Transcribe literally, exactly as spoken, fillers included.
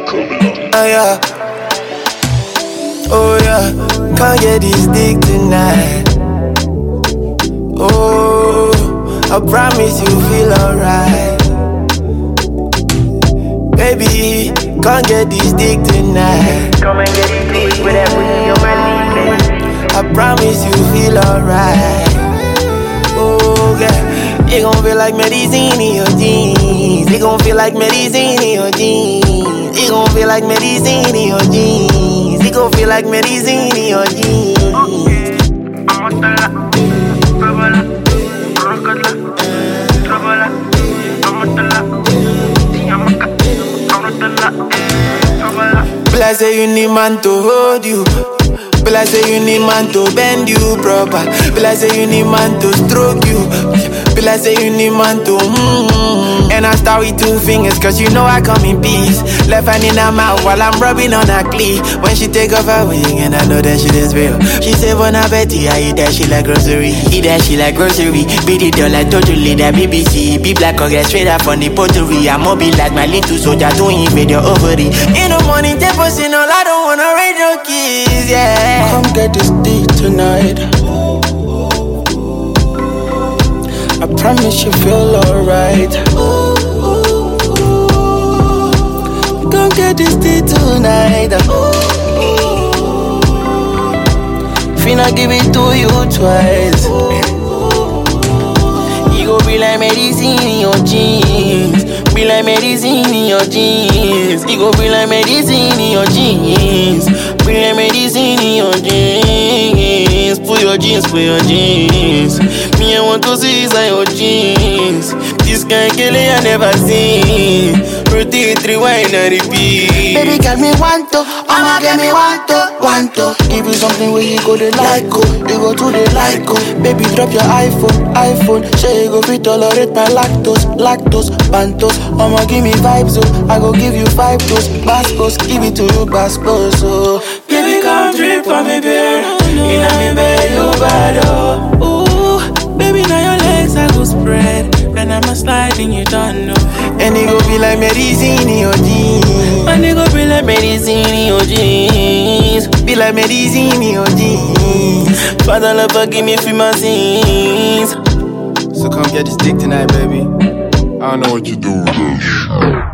Oh yeah, oh yeah, can't get this dick tonight. Oh, I promise you feel alright. Baby, can't get this dick tonight. Come and get it, please, with that pussy on my knees. I promise you feel alright. Oh yeah, it gon' feel like medicine in your jeans. It gon' feel like medicine in your jeans. It gon' feel like medicine in your jeans. It gon' feel like medicine in your jeans. But I say you need man to hold you. But I say you need man to bend you proper. But I say you need man to stroke you. But I say you need man to mm-hmm. And I start with two fingers cause you know I come in peace. Left hand in her mouth while I'm rubbing on her cleat. When she take off her wing and I know that shit is real. She say bon appetit, I eat that shit like grocery. Eat that shit like grocery. Beat it down like totally that B B C. Be black or get straight up from the pottery. I'm mobile like my little soldier to invade your ovary. In the morning, they posting all I don't wanna raise your kids, yeah. Come get this dick tonight. I promise you feel alright. Come get this dick tonight. Finna give it to you twice. You gon' be like medicine in your jeans. Be like medicine in your jeans. You gon' be like medicine in your jeans. Be like medicine in your jeans. Put your jeans, put your jeans. Me, I want to see inside your jeans. This kind of killing I never seen. Rotate, rewind and repeat. Baby girl, me want to. I'ma get me want to, want to. Give you something where you go to like go. You go to the like go. Baby, drop your iPhone, iPhone. Say you go fit tolerate my lactose, lactose, bantos. I'ma give me vibes, oh. I go give you five dose, baskos. Give it to you, baskos, oh. Baby, come drip on me, baby. In a me bed, you bad, oh. Ooh, baby, now your legs I go spread. And I'ma slide in you don't know. And it go be like medicine in your jeans. And it go be like medicine in your jeans. Be like medicine in your jeans. Father love forgive me for my sins. So come get this dick tonight, baby. I know what you do with this.